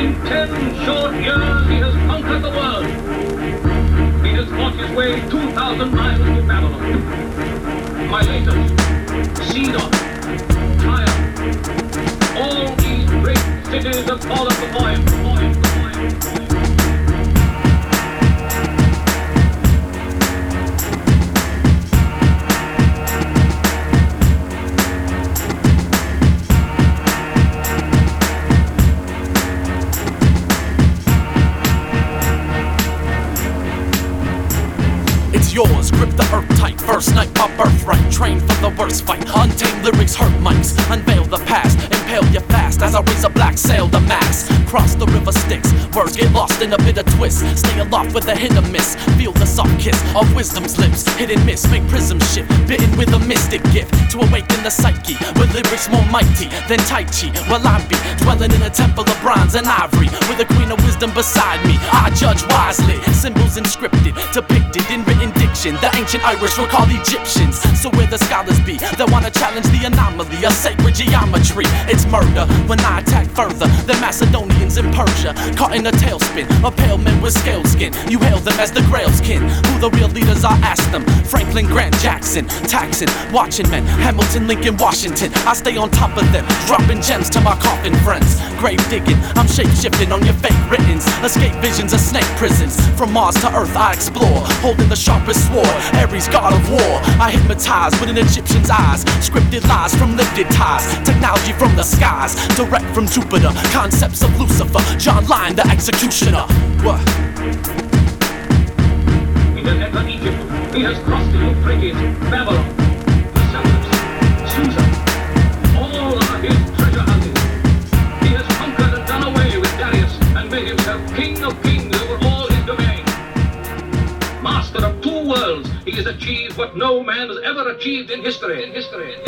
In 10 short years, he has conquered the world. He has fought his way 2,000 miles to Babylon. Miletus, Sidon, Tyre, all these great cities have fallen before him. Yours, grip the earth tight. First night, my birthright. Train for the worst fight. Untamed lyrics hurt mics. Unveil the past. Impale you fast as I raise a black sail to mass. Cross the river Styx. Words get lost in a bitter twist. Stay aloft with a hit or miss. Feel the soft kiss of wisdom's lips. Hit and miss, make prism shift. Bitten with a mystic gift to awaken the psyche. With lyrics more mighty than Tai Chi. Well, I be dwelling in a temple of bronze and ivory. With a queen of wisdom beside me. I judge wisely. Symbols inscripted, depicted in written diction. The ancient Irish were called Egyptians. So where the scholars be that wanna challenge the anomaly of sacred geometry. It's murder when I attack further than Macedonians in Persia. Caught in a tailspin of pale men with scale skin. You hail them as the Grail's kin. Who the real leaders are, ask them. Franklin Grant Jackson, Taxon, watching men. Hamilton, Lincoln, Washington. I stay on top of them, dropping gems to my coffin friends. Grave digging, I'm shape-shifting on your fake writtens. Escape visions of snake prisons. From Mars to Earth I explore, holding the sharpest sword. Ares, god of war, I hypnotize with an Egyptian's eyes. Scripted lies from lifted ties. Technology from the skies, direct from Jupiter. Concepts of Lucifer, John Lyon the executioner. What? He has entered Egypt. He has crossed the Euphrates, Babylon, the Celtics, Susa. All are his treasure houses. He has conquered and done away with Darius and made himself king of kings over all his domain. Master of two worlds, he has achieved what no man has ever achieved in history.